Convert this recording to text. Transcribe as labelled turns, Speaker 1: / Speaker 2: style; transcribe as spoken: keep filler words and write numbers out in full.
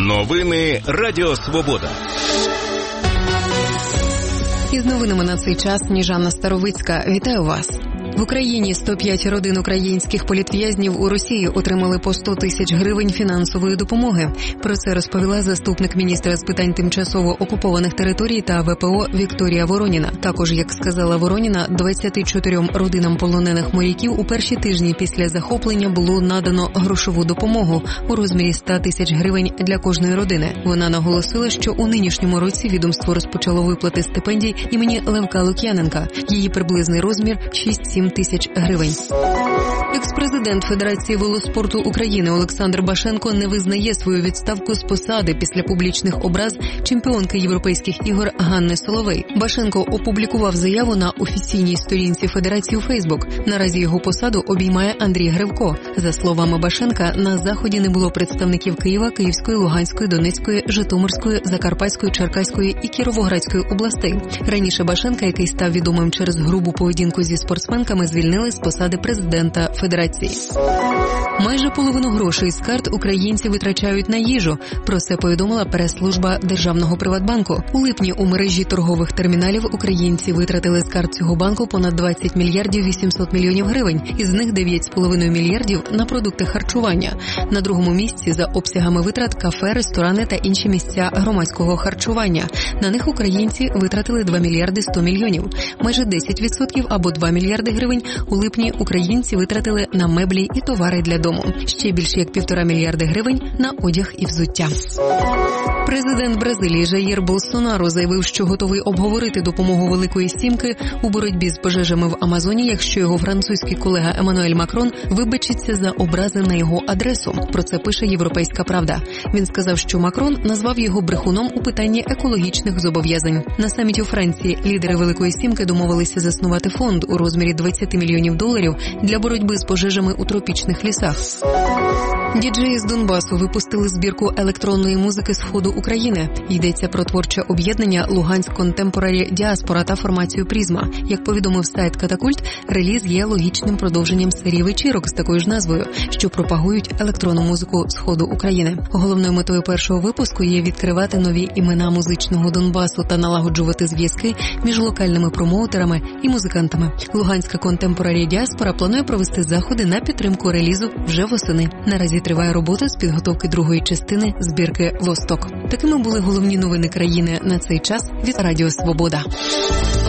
Speaker 1: Новини Радіо Свобода.
Speaker 2: Із новинами на цей час Сніжана Старовицька. Вітаю вас. В Україні сто п'ять родин українських політв'язнів у Росії отримали по сто тисяч гривень фінансової допомоги. Про це розповіла заступник міністра з питань тимчасово окупованих територій та ВПО Вікторія Вороніна. Також, як сказала Вороніна, двадцяти чотирьом родинам полонених моряків у перші тижні після захоплення було надано грошову допомогу у розмірі ста тисяч гривень для кожної родини. Вона наголосила, що у нинішньому році відомство розпочало виплати стипендій імені Левка Лук'яненка. Її приблизний розмір – шість-сім тисяч гривень. Екс-президент Федерації велоспорту України Олександр Башенко не визнає свою відставку з посади після публічних образ чемпіонки Європейських ігор Ганни Соловей. Башенко опублікував заяву на офіційній сторінці Федерації у Фейсбук. Наразі його посаду обіймає Андрій Гривко. За словами Башенка, на заході не було представників Києва, Київської, Луганської, Донецької, Житомирської, Закарпатської, Черкаської і Кіровоградської областей. Раніше Башенка, який став відомим через грубу поведінку зі спортсменками, звільнили з посади президента Федерації. Майже половину грошей з карт українці витрачають на їжу. Про це повідомила прес-служба Державного Приватбанку. У липні у мережі торгових терміналів українці витратили з карт цього банку понад двадцять мільярдів вісімсот мільйонів гривень. Із них дев'ять з половиною мільярдів на продукти харчування. На другому місці за обсягами витрат кафе, ресторани та інші місця громадського харчування. На них українці витратили два мільярди сто мільйонів. Майже десять відсотків або два мільярди гривень у липні українці витратили на меблі і товари для дому. Ще більше як півтора мільярди гривень на одяг і взуття. Президент Бразилії Жаїр Болсонаро заявив, що готовий обговорити допомогу Великої Сімки у боротьбі з пожежами в Амазоні, якщо його французький колега Еммануель Макрон вибачиться за образи на його адресу. Про це пише «Європейська правда». Він сказав, що Макрон назвав його брехуном у питанні екологічних зобов'язань. На саміті у Франції лідери Великої Сімки домовилися заснувати фонд у розмірі двадцять мільйонів доларів для боротьби з пожежами у тропічних лісах. Діджеї з Донбасу випустили збірку електронної музики Сходу України. Йдеться про творче об'єднання «Луганськ Контемпорарі Діаспора» та формацію «Призма». Як повідомив сайт «Катакульт», реліз є логічним продовженням серії вечірок з такою ж назвою, що пропагують електронну музику Сходу України. Головною метою першого випуску є відкривати нові імена музичного Донбасу та налагоджувати зв'язки між локальними промоутерами і музикантами. «Луганська Контемпорарі Діаспора» планує провести заходи на підтримку релізу вже восени. Наразі триває робота з підготовки другої частини збірки «Восток». Такими були головні новини країни на цей час від Радіо Свобода.